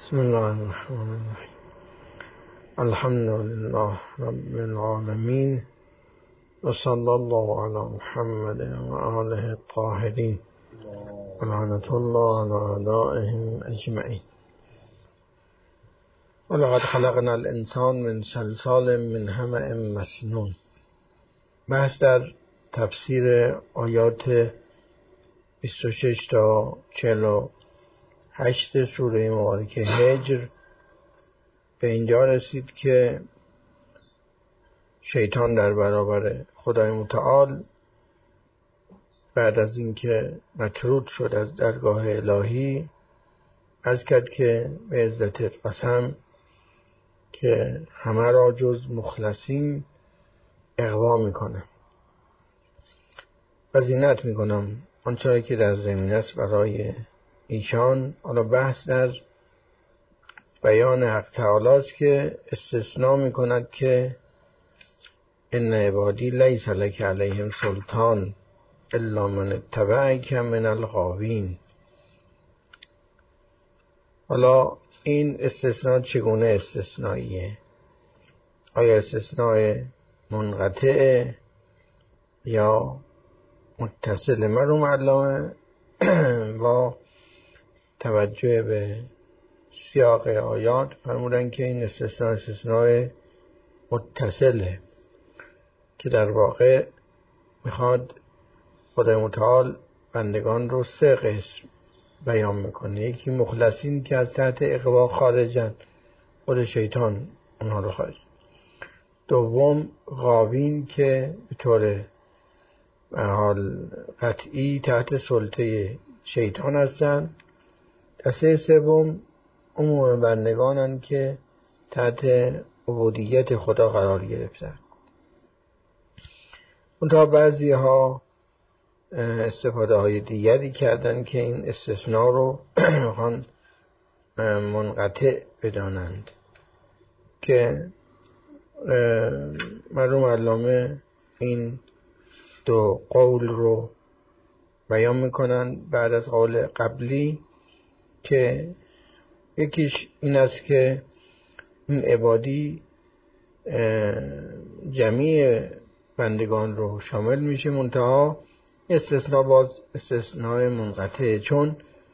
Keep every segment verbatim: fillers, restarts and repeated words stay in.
بسم الله الرحمن الرحیم. الحمد لله رب العالمین و صلی الله علی محمد و آله الطاهرین و لعنة الله علی اعدائهم اجمعین. ولقد خلقنا الانسان من صلصال من حمأ مسنون. بحث در تفسیر آیات بیست و شش تا چهل و هشت سوره مبارکه هجر به اینجا رسید که شیطان در برابر خدای متعال بعد از اینکه مطرود شد از درگاه الهی عرض کرد که به عزت قسم که همه را جز مخلصین اغوا میکنه و زینت میکنم آنچه که در زمین است برای ایشان. حالا بحث در بیان حق تعالی است که استثناء میکند که ان عبادی لیس لک علیهم سلطان الا من اتبعک من الغاوین. حالا این استثناء چگونه استثنائیه؟ آیا استثناء منقطع یا متصل؟ مرحوم علامه با توجه به سیاق آیات فرمودن که این استثناء استثناء متصله که در واقع میخواد خدای متعال بندگان رو سه قسم بیان میکنه. یکی مخلصین که از تحت اغوا خارجن، خود شیطان اونها رو خارج. دوم غاوین که به طور به حال قطعی تحت سلطه شیطان هستن. دسته سوم عموم بندگانن که تحت عبودیت خدا قرار گرفتن. اونتا بعضی ها استفاده های دیگری کردن که این استثناء رو میخوان منقطع بدانند که مرحوم علامه این دو قول رو بیان میکنن بعد از قول قبلی که یکیش این است که این عبادی جمیع بندگان رو شامل میشه، منتها استثناء باز استثناء منقطع، چون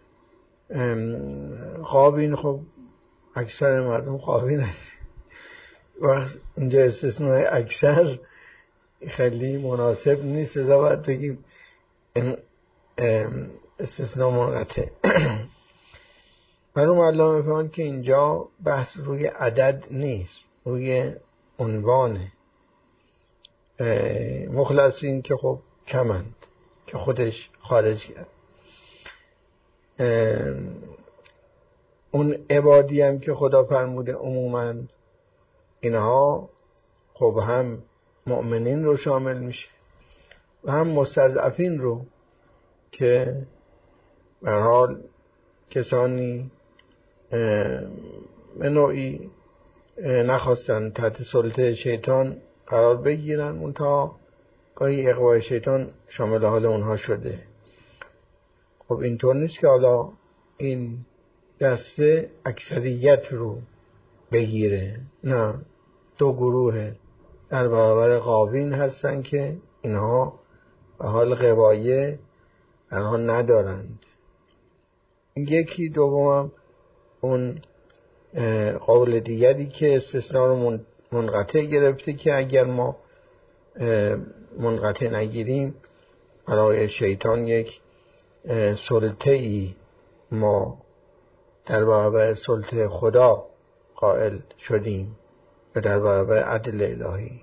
غاوین خب اکثر مردم غاوین هست. وقت اینجا استثناء اکثر خیلی مناسب نیست، ازا باید بگیم استثناء منقطع. مرحوم علامه فرمود که اینجا بحث روی عدد نیست، روی عنوانه. مخلصین که خب کمند که خودش خارج کرد. اون عبادی هم که خدا فرموده عموماً اینها خب هم مؤمنین رو شامل میشه و هم مستضعفین رو که به حال کسانی به نوعی نخواستن تحت سلطه شیطان قرار بگیرن، منتها گاهی اغوای شیطان شامل حال اونها شده. خب اینطور نیست که حالا این دسته اکثریت رو بگیره، نه، دو گروه در برابر غاوین هستن که اینها به حال غوایه اینها ندارند. یکی دوم اون قول دیگری که استثناء رو منقطع گرفته که اگر ما منقطع نگیریم برای شیطان یک سلطه ای ما در برابر سلطه خدا قائل شدیم و در برابر عدل الهی،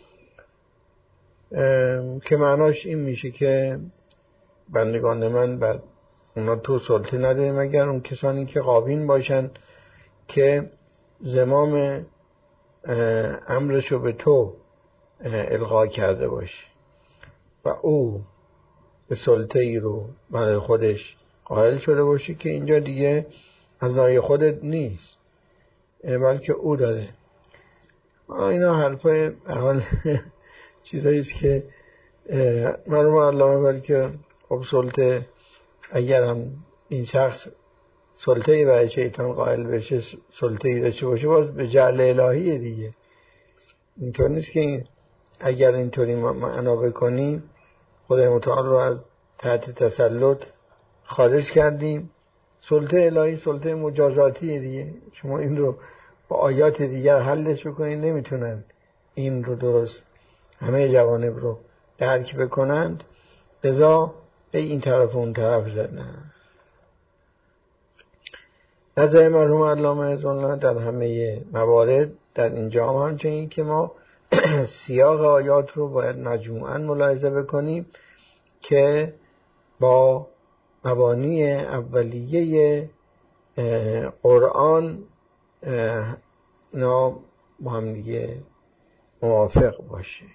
که معناش این میشه که بندگان من بر اونا تو سلطه نداریم مگر اون کسانی که غاوین باشن که زمام امرشو به تو القا کرده باشه و او به سلطه ای رو برای خودش قائل شده باشه که اینجا دیگه از نای خودت نیست بلکه او داره. اینا حرفای اول چیزاییست که مرحوم علامه بلکه خب سلطه اگر هم این شخص سلطه‌ای برای شیطان قائل بشه، سلطه‌ای داشته باشه، باز به جعل الهیه دیگه. اینطور نیست که این اگر اینطوری معنا بکنیم خدای متعال رو از تحت تسلط خارج کردیم. سلطه الهی سلطه مجازاتیه دیگه. شما این رو با آیات دیگر حلش بکنید، نمیتونن این رو درست همه جوانب رو درک بکنند، لذا به این طرف و اون طرف زدن. نظر مرحوم علامه عزالله در همه موارد در اینجا هم همچنین که ما سیاق آیات رو باید مجموعاً ملاحظه بکنیم که با مبانی اولیه قرآن اینا با هم دیگه موافق باشه.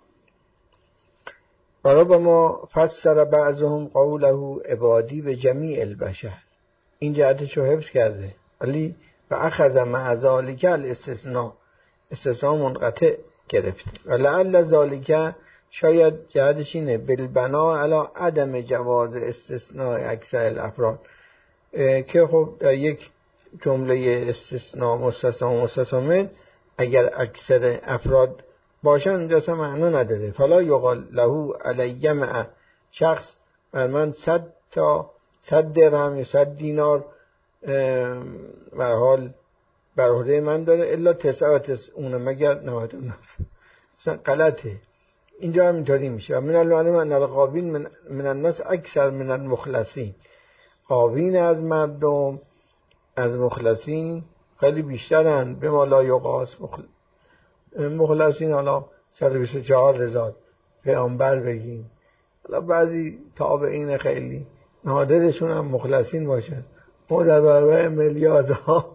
ربما فسر بعضهم قوله عبادی به جمیع البشر، این جهتش رو حفظ کرده، ولی و اخذ مع ذالک الاستثناء، استثناء منقطع گرفته. و لعل ذالک، شاید جهتش اینه، بالبنا علی عدم جواز استثناء اکثر الافراد، که خب در یک جمله استثناء مستثنا و مستثنا اگر اکثر افراد باشن اونجا معنا نداره. فلا یقال له علی مع شخص بر من صد تا صد درهم یا صد دینار به حال بر عهده من داره الا تسعه و تسعون، مگر نود و نه. اصلا غلطه. اینجا هم اینطوری میشه. و من المعلوم ان الغابین من, من الناس اکثر من المخلصین، غابین از مردم از مخلصین خیلی بیشترن. به ما لا یقاس. مخلصین حالا صد و بیست و چهار هزار پیامبر بگیم، حالا بعضی تابعین خیلی نادرشون هم مخلصین باشن، ما در برابر میلیاردها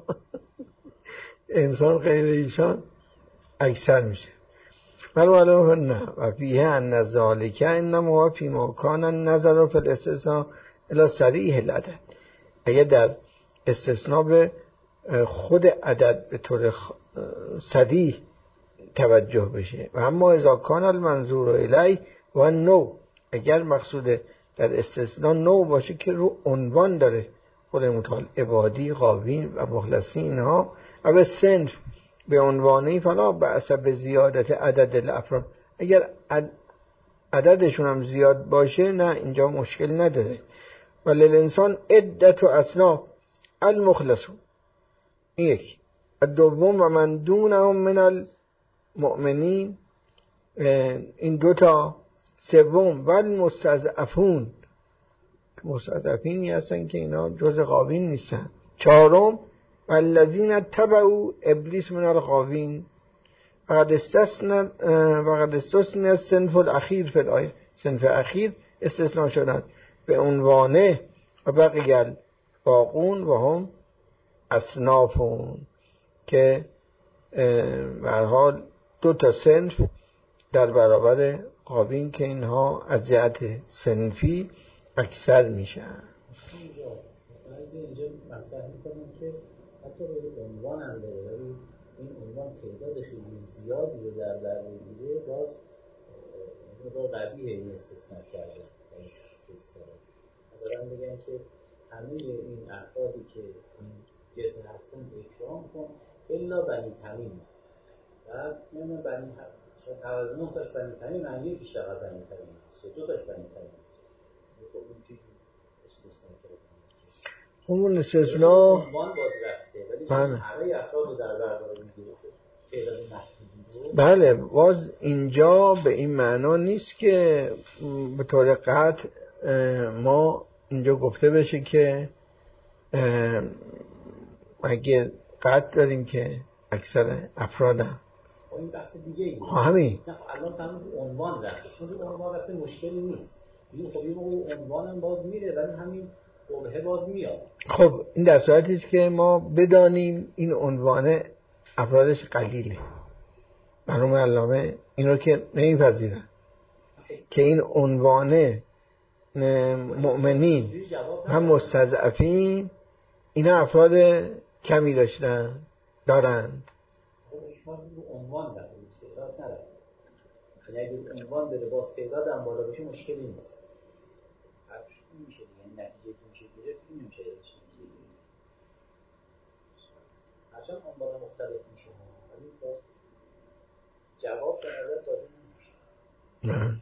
انسان غیر ایشان اکثر میشه. ولی نه و فیه ان ذالک انما فی ما کان النظر فی الاستثناء الی صریح العدد، اگه در استثناء به خود عدد به طور صریح توجه بشه. و اما اذا کان المنظور الی و نو، اگر مقصود در استثناء نو باشه که رو عنوان داره، خود متعال عبادی، غاوین و مخلصین اینها، و به صنف به عنوانی، فلا بأس به زیادت عدد الافراد، اگر عددشون هم زیاد باشه نه اینجا مشکل نداره. ولی الانسان عدت و اصناف المخلصون، یک. دوم و من دونهم من المؤمنین، این دوتا. سوم و المستضعفون، مستضعفینی هستن که اینا جز غاوین نیستن. چهارم و الذین تبعوا ابلیس من الغاوین، فقد استثنى فقد استثنى الصنف الاخیر فی الآیه، صنف اخیر استثناء شدن به عنوانه و بقیه باقون و هم اصنافون، که به هر حال دو تا صنف در برابر غاوین که اینها از جهت صنفی اکثر میشن. اینجا مطرح میکنم که حتی به عنوان هم داره، ولی این عنوان تعداد خیلی زیادی رو در بر میگیره، باز رو قبیه این استثناء کرده. مثلا بگن که همه این افرادی که این جهت هستن اکرام کن الا بنی تمیم، و نمیدونم بنی شاید نود و نه تاش بنی تمیم، من یکیش فقط بنی تمیم هست، دو تاش بنی تمیم هست. خب این چیزی استثناء کرده، همون استثناء عنوان باز رفته، ولی همه افراد رو در بردار میگیره تعداد محدودی رو. بله، باز اینجا به این معنا نیست که به طور قطع ما اینجا گفته بشه که اگه قطع داریم که اکثر افراد هم این بحث دیگه ایه. همین نه الان تمام عنوان رفته، چون رو عنوان رفته مشکلی نیست. این خب این عنوان هم باز میره، ولی همین قبحه باز میاد. خب این در صورتی است که ما بدانیم این عنوان افرادش قلیله. مرحوم علامه اینو که نمیپذیرن که این عنوان مؤمنین هم مستضعفین اینا افراد کمی داشتن دارند. خب شما رو عنوان رفته، تعداد نداره. یعنی اگه عنوان بره باز تعداد هم بالا بشه مشکلی نیست. حرفش میشه دیگه، نتیجه که میشه گرفت این میشه. هرچند عنوان مختلف میشه ولی باز جواب به نظر داده نمیشه. نه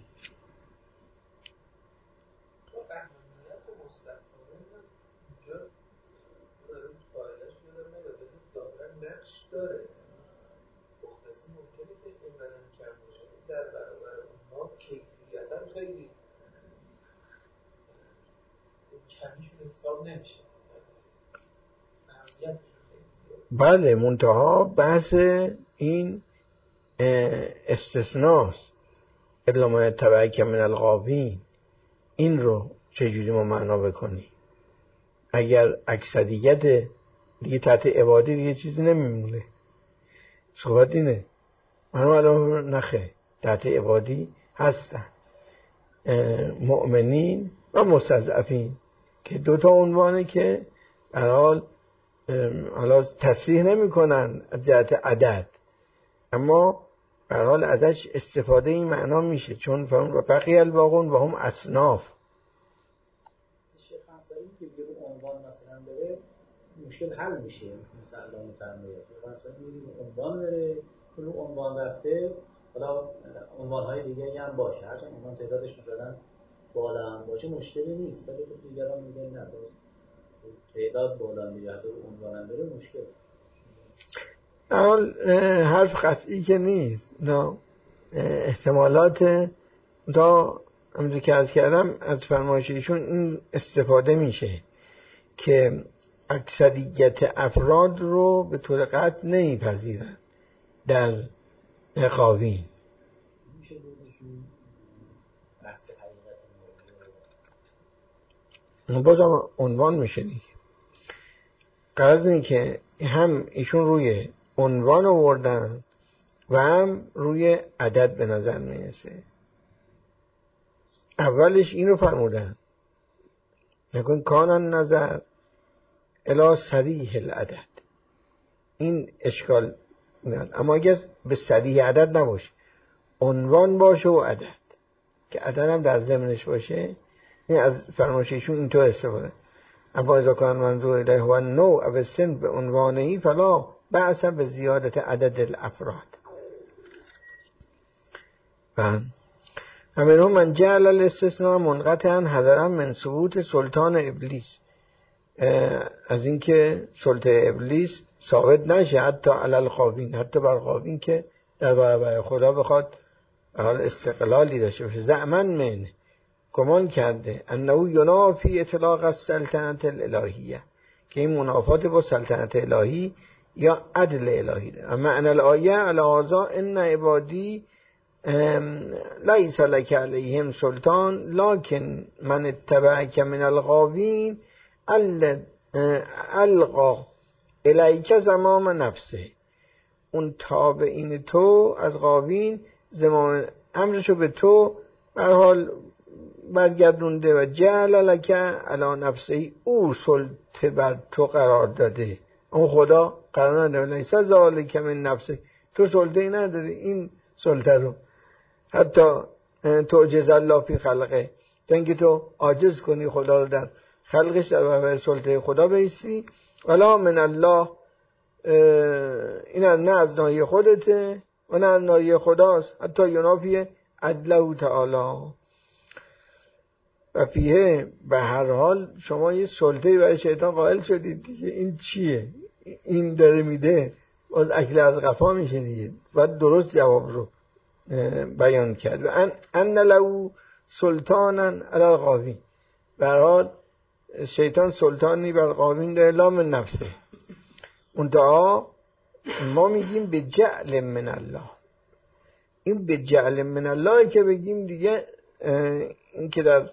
با اهمیت مستثنانه اینجا دارم قاعدهش میادم نیاد ولی دارن نقش داره. مختصی ممکنه که اینقدر کم باشه در برابر اونها کیفیتا خیلی کمیشون حساب نمیشه. اهمیتشون خیلی زیاد. بله منتها بحث این استثناست الا ما یتبعک من الغاوین، این رو چجوری ما معنا بکنی؟ اگر اکثریت دیگه تحت عبادی دیگه چیزی نمیمونه. صحبت اینه منو الان نخه تحت عبادی هستن مؤمنین و مستضعفین که دوتا عنوانه که در حال حالا تصریح نمی کنن از جهت عدد، اما به هر حال ازش استفاده این معنا میشه چون فهم و بقیه الباقون و هم اصناف. شیخ انصاری که یه عنوان مثلا بره مشکل حل میشه. مثلا الله میفرماید شیخ انصاری میگه عنوان بره کل عنوان رفته، حالا عنوان‌های دیگه هم باشه هرچند عنوان تعدادش مثلا بالا هم باشه مشکلی نیست، ولی خب دیگران میگن نه باز تعداد بالا میره حتی عنوان هم بره مشکل. در حال حرف قطعی که نیست، نه احتمالات دا همونطور که عرض کردم از فرمایششون این استفاده میشه که اکثریت افراد رو به طور قطع نمیپذیرن در قاوین. میشه بودشون بحث حقیقت بازم عنوان میشه دیگه. قرض این که هم ایشون روی عنوان آوردن و هم روی عدد به نظر میرسه. اولش اینو فرمودن نکن کانان نظر الی صریح العدد، این اشکال میاد. اما اگر به صریح عدد نباشه عنوان باشه و عدد که عدد هم در ضمنش باشه، این از فرمایششون اینطور استفاده. اما اذا کان منظور الیه و نوع و سن به عنوانهی فلا بأس به زیادت عدد الافراد. و همینو من جعل الاستثناء منقطعا حذرا من ثبوت سلطان ابلیس، از اینکه سلطه ابلیس ثابت نشه حتی علی القاوین، حتی بر قاوین که در برابر خدا بخواد حال استقلالی داشته باشه. زعمن من گمان کرده انه ینافی اطلاق السلطنت الالهیه، که این منافات با سلطنت الهی یا عدل الهی ده. اما ان الآیه علی هذا ان عبادی لیس لک علیهم سلطان لکن من اتبعک من الغاوین القا الیک زمام نفسه، اون تابعین تو از غاوین زمام امرشو به تو به حال برگردونده و جعل لک علی نفسه، او سلطه بر تو قرار داده. اون خدا قرار نداره لیس ذالک من نفسه، تو سلطه نداری این سلطه رو، حتی تعجز الله فی خلقه، تا اینکه تو عاجز کنی خدا رو در خلقش در برابر سلطه خدا بیستی. ولا من الله، این نه از ناحیه خودته و نه از ناحیه خداست، حتی ینافی عدله تعالی. و فیه به هر حال شما یه سلطه‌ای برای شیطان قائل شدید دیگه. این چیه؟ این داره میده باز اکل از قفا میشه دیگه. و درست جواب رو بیان کرد. و ان ان له سلطانا علی الغاوین، به هر حال شیطان سلطانی بر قاوین داره لا من نفسه. منتها ما میگیم به جعل من الله، این به جعل من الله که بگیم دیگه این که در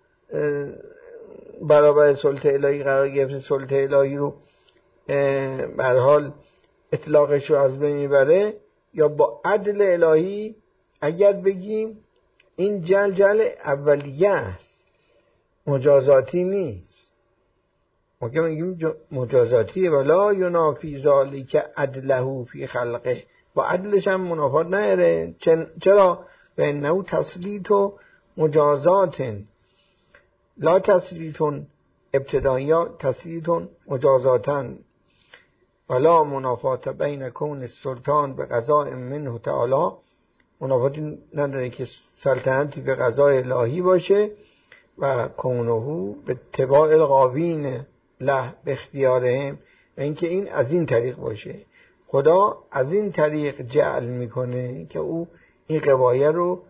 برابر سلطه الهی قرار گرفته، سلطه الهی رو به هر حال اطلاقش رو از بین میبره. یا با عدل الهی اگر بگیم این جل جل اولیه است، مجازاتی نیست. ما که میگیم مجازاتیه ولا ینافی ذالک عدله فی خلقه، با عدلش هم منافات نهره. چرا؟ به انه تسلیط و مجازات لا تسلیط ابتدایی، تسلیط مجازاتن. ولا منافات بین کون السلطان به قضاء منه تعالی، منافاتی نداره که سلطنتی به قضای الهی باشه، و کونه به اتباع الغاوین له به اختیارهم، اینکه این از این طریق باشه. خدا از این طریق جعل میکنه که او این قوایه رو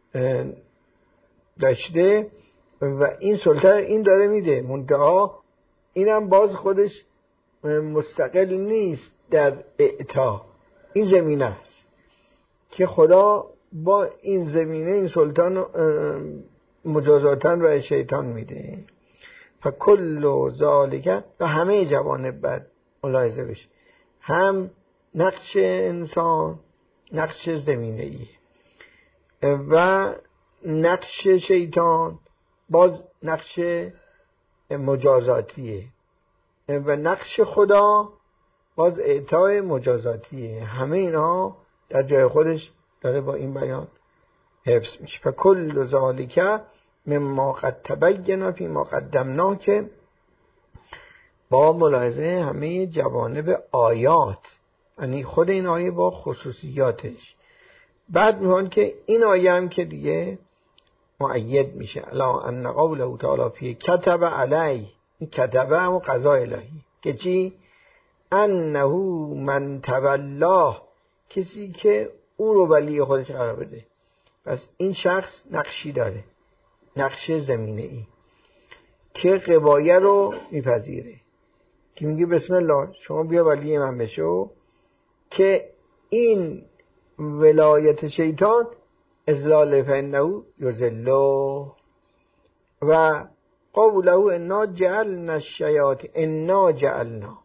داشته و این سلطه این داره میده، منتها اینم باز خودش مستقل نیست در اعطا. این زمینه است که خدا با این زمینه این سلطان مجازاتن و شیطان میده. فکل ذالک، و همه جوانب بعد ملاحظه بشه، هم نقش انسان نقش زمینه ای و نقش شیطان باز نقش مجازاتیه و نقش خدا باز اعطای مجازاتیه. همه اینا در جای خودش داره با این بیان حفظ میشه. فکل ذالک مما قد تبین فی ما قدمناه، که با ملاحظه همه جوانب آیات، یعنی خود این آیه با خصوصیاتش. بعد میگن که این آیه هم که دیگه مؤید میشه، الا ان قوله تعالی فی کتب علی، این کتبه هم قضا الهی که چی؟ انه من تولاه، کسی که او رو ولی خودش قرار بده. پس این شخص نقشی داره، نقش زمینه ای که قبایه رو میپذیره، که میگه بسم الله شما بیا ولی من بشو، که این ولایت شیطان ازلال فانه یذله، و قوله انا جعلنا الشیاطین انا جعلنا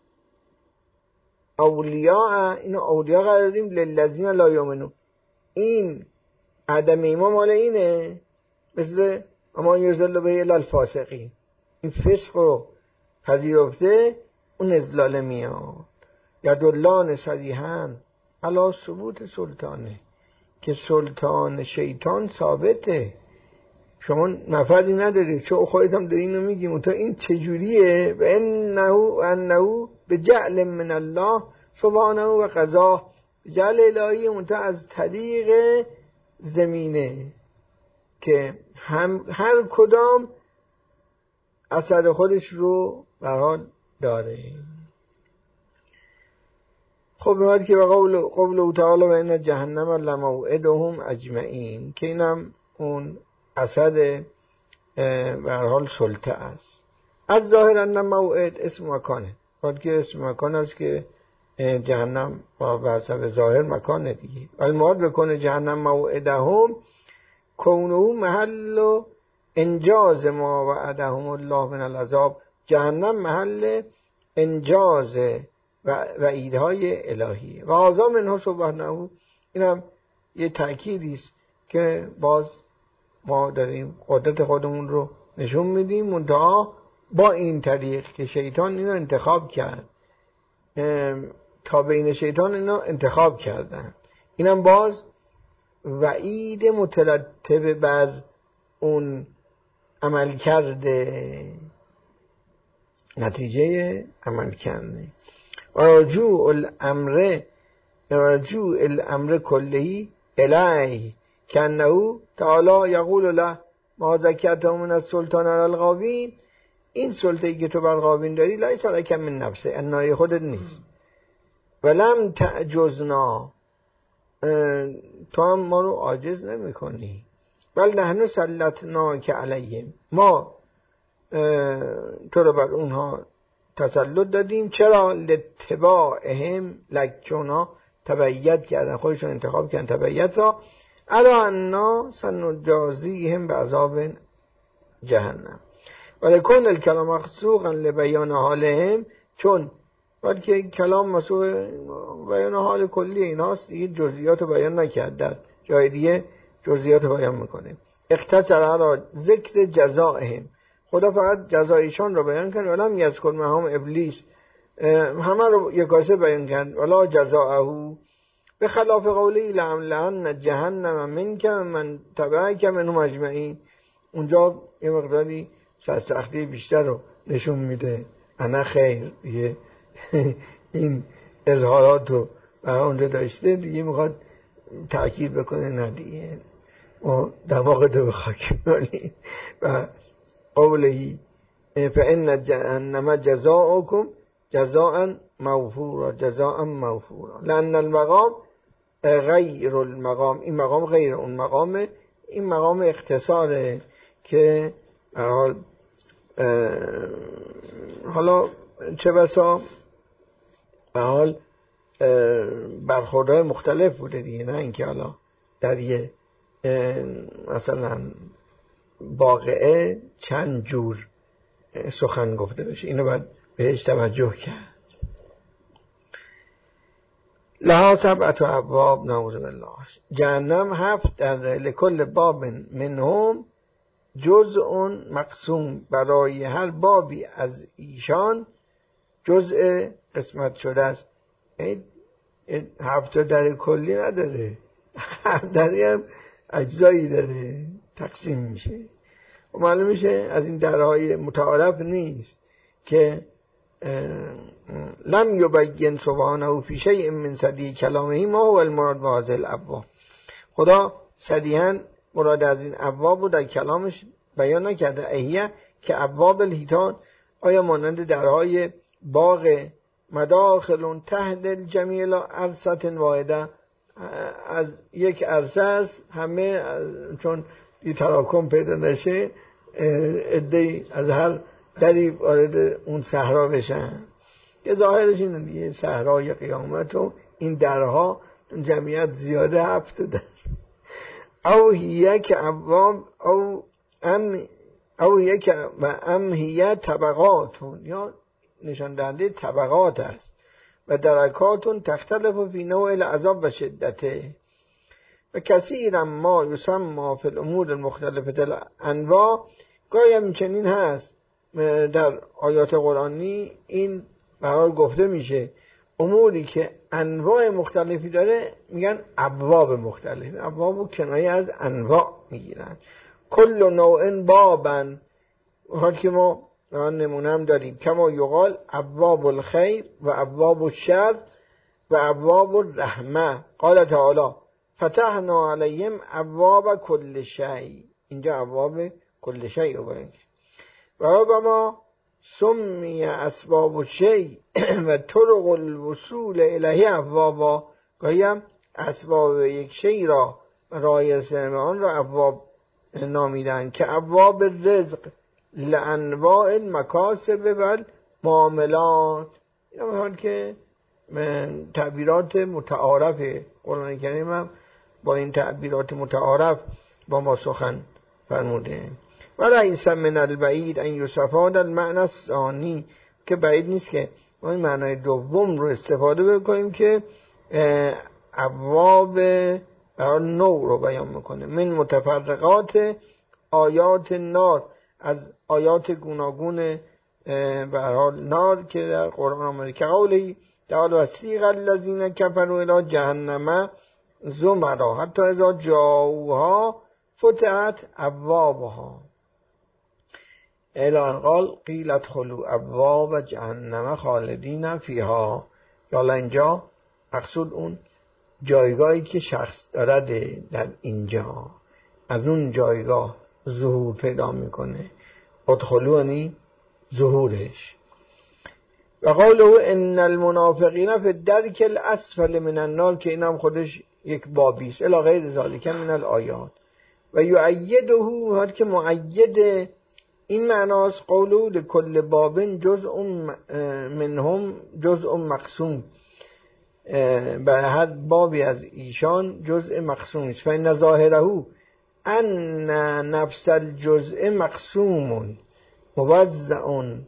اولیاء، اینو اولیاء قرار دادیم للذین لا یؤمنون. این عدم ایمان مال اینه، مثل اما یذل به الفاسقین، این فسق رو پذیرفته اون ازلاله میاد. یدلان صریحا علی ثبوت سلطانه، که سلطان شیطان ثابته، شما نفری ندارید، چون خودت هم داری اینو میگیم تا این چجوریه؟ و انه انه به جعل من الله سبحانه و قضا، جعل الهی منتها از طریق زمینه که هم هر کدام اثر خودش رو به حال داره. خب میاد که قول قول تعالی و ان جهنم لموعدهم اجمعین، که اینم اون اثر به هر حال سلطه است. از ظاهر ان موعد اسم مکانه، وقتی که اسم مکان است که جهنم با حسب ظاهر مکانه دیگه. ولی مراد بکنه جهنم موعدهم کونه محل انجاز ما وعدهم الله من العذاب، جهنم محل انجاز و وعیدهای الهی. و اعظم منها سبحانه، اینم یه تأکیدی است که باز ما داریم قدرت خودمون رو نشون میدیم، منتها با این طریق که شیطان اینو انتخاب کرد، تا بین شیطان اینو انتخاب کردن، اینم باز وعید مترتب بر اون عمل کرده، نتیجه عمل کرده. و رجوع الامر رجوع الامر کلهی الیه کنه تعالی یقول له ما زکیته من السلطان علی الغاوین، این سلطه‌ای که تو بر غاوین داری لیس لک من نفسه، انای خودت نیست. ولم تعجزنا، تو هم ما رو عاجز نمی کنی. بل نحن سلطناک علیهم، ما تو رو بر اونها تسلط دادیم. چرا؟ لاتباعهم لک، چون ها تبعیت کردن، خودشون انتخاب کردن تبعیت را. الا انا سنجازیهم بعذاب جهنم ولکن الکلام مخصوصا لبیان حالهم، چون بلکه کلام مسئول بیان حال کلی ایناست، دیگه جزئیات رو بیان نکرد، در جای دیگه جزئیات رو بیان میکنه. اختصر را ذکر جزائهم، خدا فقط جزایشان رو بیان کرد، ولم یذکر معهم ابلیس، همه رو یکاسه بیان کرد. ولا جزاءه به خلاف قولی لأملأن جهنم منک من تبعک منهم اجمعین، اونجا یه مقداری سختی بیشتر رو نشون میده. انا خیر، این اظهارات رو برای اونجا داشته دیگه میخواد تأکید بکنه نه دیگه و دماغت رو به خاک می‌کنی. و قولهی فإن جهنم جزاؤکم جزاء موفورا جزاء موفورا لأن المقام غیر المقام، این مقام غیر اون مقامه، این مقام اختصاره که حال حالا چه بسا حال برخوردهای مختلف بوده دیگه، نه اینکه حالا در یه مثلا واقعه چند جور سخن گفته بشه، اینو باید بهش توجه کرد. لها سبعت ابواب نعوذ بالله، جهنم هفت در لکل باب منهم جزء مقسوم، برای هر بابی از ایشان جزء قسمت شده است. هفت در کلی نداره، دری هم اجزایی داره تقسیم میشه و معلوم میشه از این درهای متعارف نیست که لم یبین سبحانه فی شیء من صدیح کلامه ما هو المراد بهذه الابواب. خدا صدیحاً مراد از این ابواب رو در کلامش بیان نکرده. اهیه که ابواب الحیطان، آیا مانند درهای باغ مداخل تحت الجمیع لا عرصه واحده، از یک عرصه است همه چون این تراکم پیدا نشه عده‌ای از هر دری وارد اون صحرا بشن، که ظاهرش اینه دیگه صحرای قیامت و این درها جمعیت زیاده هفت در او هیه که ابواب او ام او هیه که و ام هیه طبقاتون، یا نشان دهنده طبقات است و درکاتون تختلف فی نوع العذاب و شدته و کثیرا ما یسمى فی الامور المختلفه الانواع. گاهی هم چنین هست در آیات قرآنی این برای گفته میشه اموری که انواع مختلفی داره میگن ابواب مختلف، ابواب و کنایه از انواع میگیرن. کل نوع بابا، حال که ما نمونه هم داریم کما یقال ابواب الخیر و ابواب الشر و ابواب الرحمه. قال تعالی فتحنا علیهم ابواب کل شیء، اینجا ابواب کل شیء رو باید و ربما سمی اسباب الشیء و طرق الوصول الیه ابوابا. گاهی هم اسباب یک شیء را راه رسیدن آن را ابواب نامیدن، که ابواب رزق لانواع المکاسب و معاملات. این حال که تعبیرات متعارف قرآن کریم هم با این تعبیرات متعارف با ما سخن فرموده. ولیس من البعید ان یستفاد المعنی الثانی، که بعید نیست که ما این معنای دوم رو استفاده بکنیم که ابواب برای نوع رو بیان میکنه. من متفرقات آیات نار، از آیات گوناگون به هر حال نار که در قرآن آمده، که قولی تعالی وسیق الذین کفروا الی جهنم زمرا حتی اذا جاءوها فتحت ابوابها الی ان قال قیل ادخلوا ابواب جهنم خالدین فیها. حالا اینجا مقصود اون جایگاهی که شخص دارد در اینجا، از اون جایگاه ظهور پیدا میکنه. ادخلوا یعنی ظهورش. و قالوا ان المنافقین فی الدرک الاسفل من النار، که اینم خودش یک بابی است، الی غیر ذلک من الآیات. و یؤیده هر که مؤید این معناست قوله لکل باب جزء منهم جزء مقسوم، برای هر بابی از ایشان جزء مقسوم است. فإن ظاهره ان نفس الجزء مقسوم موزع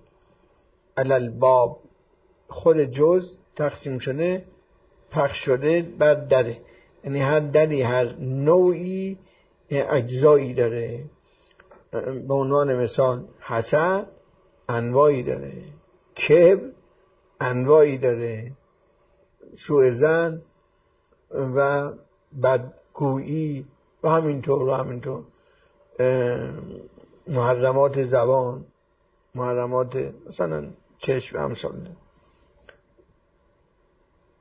علی الباب، خود جزء تقسیم شده پخش شده بر دره، یعنی هر دری هر نوعی اجزایی داره. به عنوان مثال حسد انواعی داره، کبر انواعی داره، سوء ظن و بدگویی و همینطور و همینطور محرمات زبان، محرمات مثلا چشم امثال.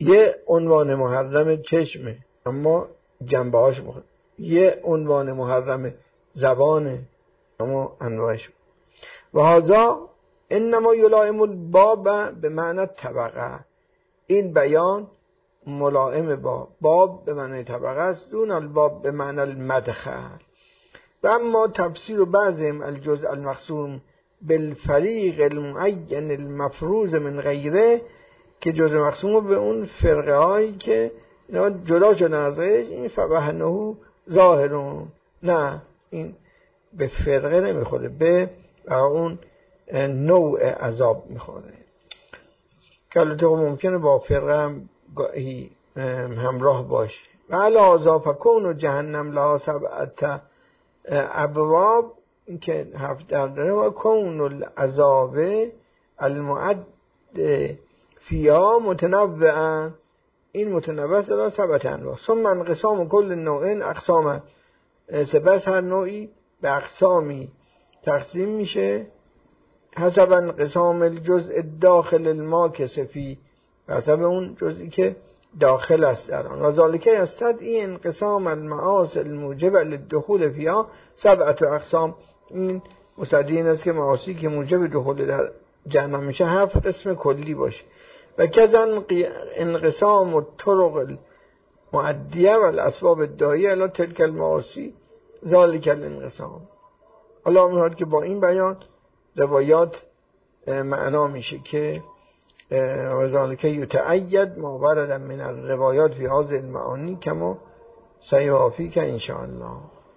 یه عنوان محرم چشمه اما جنبه هاش مختلف، یه عنوان محرم زبانه اما انواعش. و هذا انما یلائم الباب به معنی طبقه، این بیان ملائم با باب به معنی طبقه است، دون الباب به معنی المدخل. و اما تفسیر بعضهم الجزء المقسوم بالفریق المعین المفروض من غیره، که جزء مقسوم به اون فرقه هایی که جدا شدن ازش، این فبهنه ظاهرون، نه این به فرقه نمیخوره، به اون نوع عذاب میخوره که البته ممکنه با فرقه هم گاهی همراه باشه. و علاوه فکون و جهنم لها سبعت ابواب، این که هفت داره، و کون العذاب المعد فیها متنوعا، این متنوع است سبعت انواع. ثم انقسام کل نوع اقسام، سپس هر نوعی به اقسامی تقسیم میشه حسب انقسام الجزء داخل الماکث فی، حسب اون جزئی که داخل است در آن. و ذالک یستد این انقسام المعاصی الموجب للدخول فیها سبعت اقسام، این مستدعی این است که معاصی که موجب دخول در جهنم میشه هفت قسم کلی باشه. و کذا انقسام الطرق المؤدیه و الاسباب الداعیه الی تلک المعاصی ذالک الانقسام. حالا میاد که با این بیان روایات معنا میشه که و ذالک یتأید ما ورد من الروایات فی هذه المعانی کما سیوافی که انشاءالله.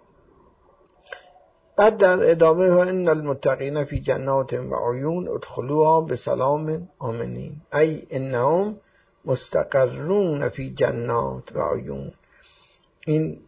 بعد در ادامه ها ان المتقین فی جنات و عیون ادخلوها بسلام آمنین، ای انهم مستقرون فی جنات و عیون، این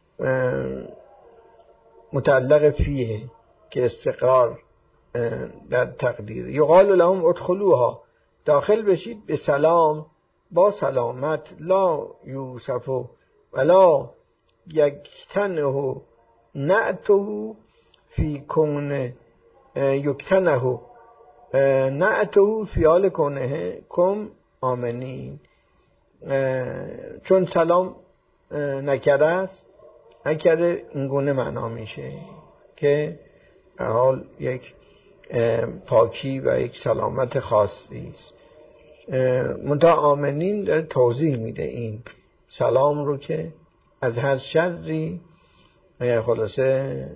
متعلق فیه که استقرار در تقدیر. یقال لهم ادخلوها، داخل بشید، به سلام، با سلامت، لا یوسف ولا یکتنه نعته فی کون یکتنه نعته فی حال کونه کم آمنین، چون سلام نکره است، نکره اینگونه معنا میشه که به حال یک پاکی و یک سلامت خاصی است. منتها آمنین در توضیح میده این سلام رو که از هر شری خلاصه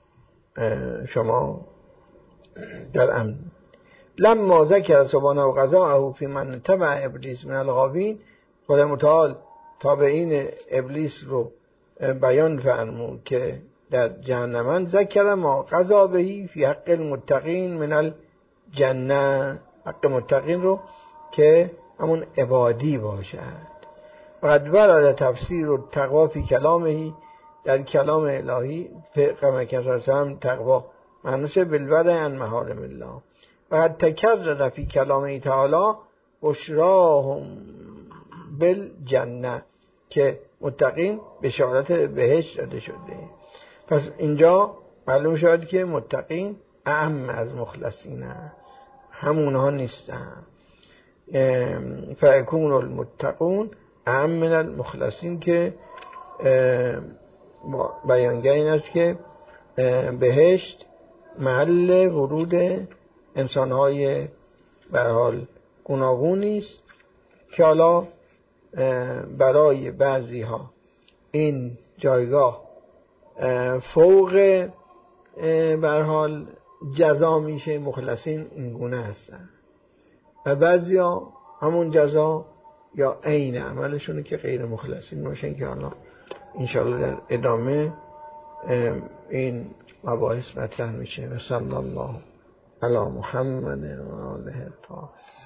شما در امن. لما ذکر سبحانه و قضاءه فی من تبع ابلیس من الغاوین، خدا متعال تابعین ابلیس رو بیان فرمود که در جهنم، ذکر ما قضا بهی فی حق المتقین من الجنه، حق متقین رو که همون عبادی باشد. وقد ورد تفسیر التقوا فی کلامه، در کلام الهی پیغمبر هم تقوا معنیش بالورع عن محارم الله. وقد تکرر فی کلامه تعالی بشراهم بالجنه، که متقین بشارت بهشت داده شده. پس اینجا معلوم شد که متقین اعم از مخلصین، همونها نیستن. فیکون المتقون اعم من المخلصین، که بیانگر این است که بهشت محل ورود انسانهای به هر حال گوناگونی است که حالا برای بعضی ها این جایگاه فوق به هر حال جزا میشه، مخلصین این گونه هستن، و بعضی ها همون جزا یا عین عملشونه که غیر مخلصین باشن، که حالا انشاءالله در ادامه این مباحث مطرح میشه. و صلی الله علی محمد و آله الطاهرین.